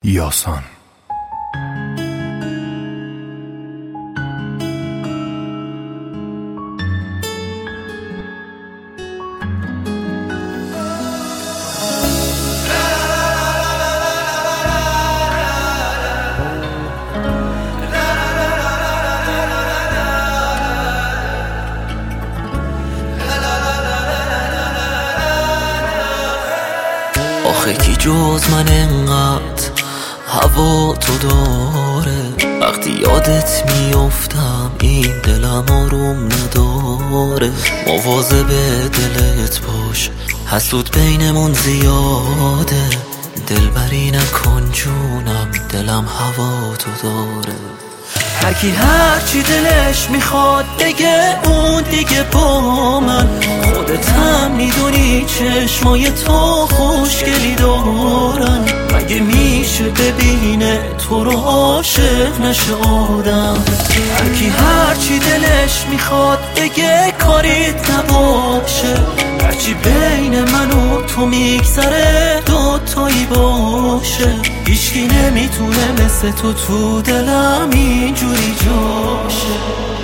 یاسان. آخه کی جز من انقدر هوا تو داره، وقتی یادت میافتم این دلم آروم نداره. مواظب دلت باش، حسود بینمون زیاده، دلبری نکن جونم، دلم هوا تو داره. هرکی هرچی دلش میخواد بگه اون دیگه با من، خودت هم میدونی چشمای تو خوشگلی دارن. مگه میشه ببینه تو رو عاشق نشه آدم؟ هرکی هرچی دلش میخواد بگه کاریت نباشه، هرچی بین من و تو میگذره دوتایی باشه. هیچکی نمیتونه مثل تو تو دلم اینجوری جاشه.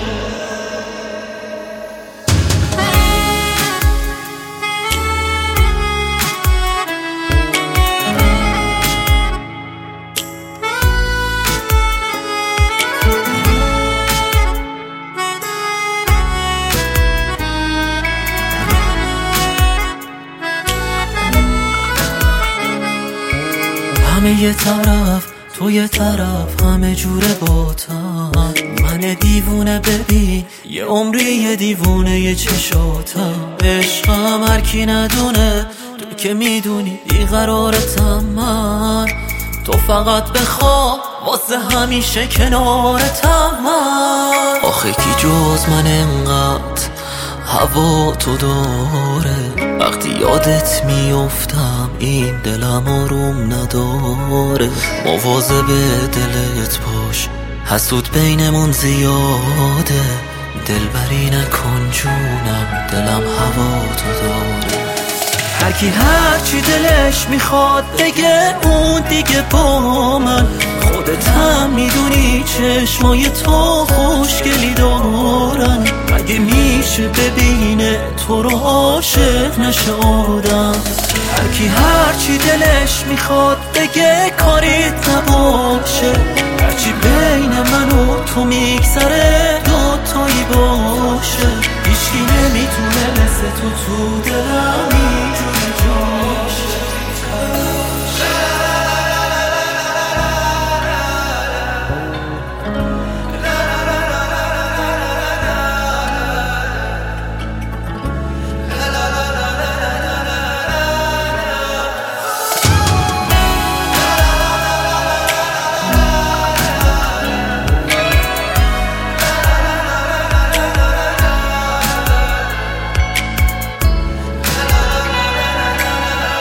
همه یه طرف تو یه طرف، همه جوره باتم. من دیوونه ببین یه عمری یه دیوونه یه چشاتم. عشقم هرکی ندونه، تو که میدونی بیقرارتم من. تو فقط بخواه واسه همیشه کنارتم من. آخه کی جز من انقدر هوا تو داره، وقتی یادت میافتم این دلم آروم نداره. مواظب دلت باش، حسود بینمون زیاده، دلبری نکن جونم، دلم هوا تو داره. هرکی هرچی دلش میخواد بگه اون دیگه با من، خودت هم میدونی چشمای تو خوشگلی دارن. مگه میشه ببینه تو رو عاشق نشه آدم؟ هرکی هرچی دلش میخواد بگه کاریت نباشه، هرچی بین من و تو میگذره دوتایی باشه. هیچکی نمیتونه مثل تو تو دلم اینجوری جاشه.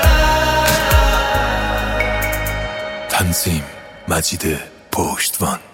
تنظیم مجید پشتوان.